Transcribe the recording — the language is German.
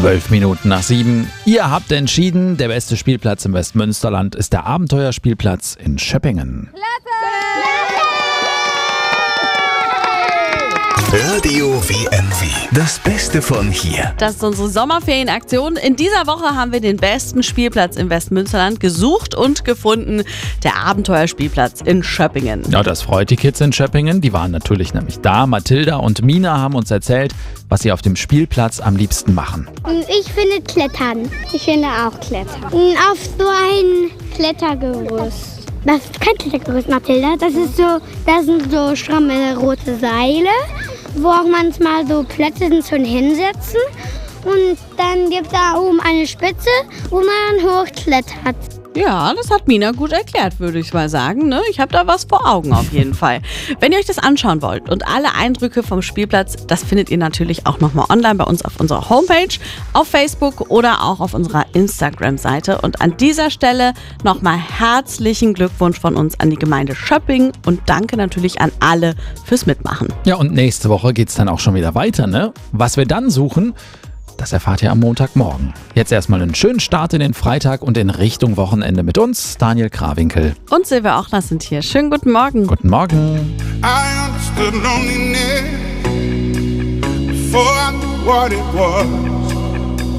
7:12. Ihr habt entschieden, der beste Spielplatz im Westmünsterland ist der Abenteuerspielplatz in Schöppingen. Radio WNW. Das Beste von hier. Das ist unsere Sommerferienaktion. In dieser Woche haben wir den besten Spielplatz im Westmünsterland gesucht und gefunden. Der Abenteuerspielplatz in Schöppingen. Ja, das freut die Kids in Schöppingen. Die waren natürlich nämlich da. Mathilda und Mina haben uns erzählt, was sie auf dem Spielplatz am liebsten machen. Ich finde Klettern. Ich finde auch Klettern. Auf so ein Klettergerüst. Das ist kein Klettergerüst, Mathilda. Das sind so stramme rote Seile, wo auch manchmal so Plätze sind zum Hinsetzen. Und dann gibt es da oben eine Spitze, wo man hochklettert. Ja, das hat Mina gut erklärt, würde ich mal sagen. Ne? Ich habe da was vor Augen auf jeden Fall. Wenn ihr euch das anschauen wollt und alle Eindrücke vom Spielplatz, das findet ihr natürlich auch nochmal online bei uns auf unserer Homepage, auf Facebook oder auch auf unserer Instagram-Seite. Und an dieser Stelle nochmal herzlichen Glückwunsch von uns an die Gemeinde Schöppingen und danke natürlich an alle fürs Mitmachen. Ja, und nächste Woche geht's dann auch schon wieder weiter, ne? Was wir dann suchen, das erfahrt ihr am Montagmorgen. Jetzt erstmal einen schönen Start in den Freitag und in Richtung Wochenende mit uns, Daniel Krawinkel. Und Silvia Ochner sind hier. Schönen guten Morgen. Guten Morgen. I understood loneliness before I knew what it was.